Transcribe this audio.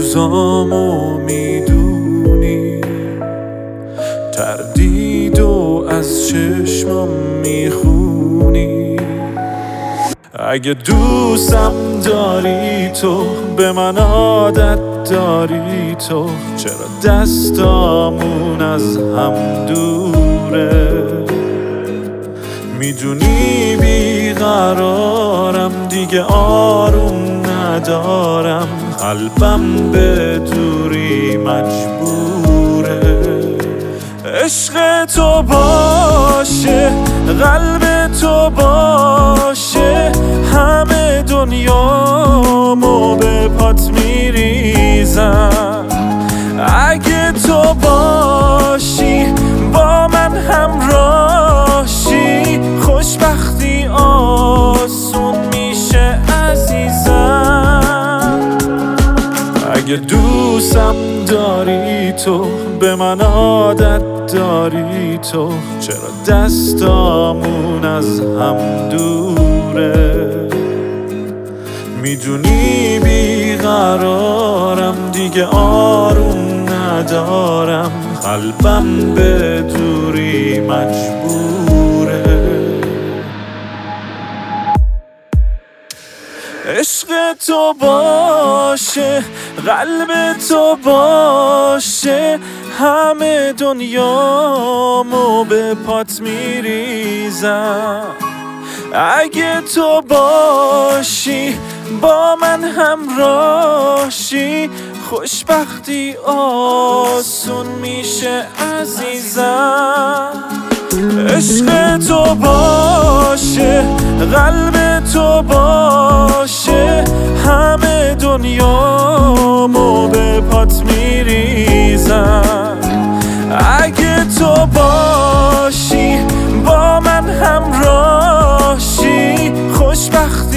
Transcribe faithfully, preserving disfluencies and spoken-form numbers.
روزامو میدونی، تردیدو از چشمم میخونی. اگه دوستم داری تو، به من عادت داری تو، چرا دستامون از هم دوره؟ میدونی بیقرارم، دیگه آروم ندارم، قلبم به دوری مجبوره. عشق تو باشه، قلب تو باشه، همه دنیامو به پات میریزم. اگه تو باشی، با من همراهی، خوشبختی آسون میشه عزیزم. اگه دوستم داری تو، به من عادت داری تو، چرا دستامون از هم دوره؟ میدونی بیقرارم، دیگه آروم ندارم، قلبم به دوری مجبوره. عشق تو باشه، قلب تو باشه، همه دنیامو به پات میریزم. اگه تو باشی، با من همراهی، خوشبختی آسون میشه عزیزم. عشق تو باشه، قلب تو باشه، همه دنیامو به پات میریزم. اگه تو باشی، با من همراهی، خوشبختی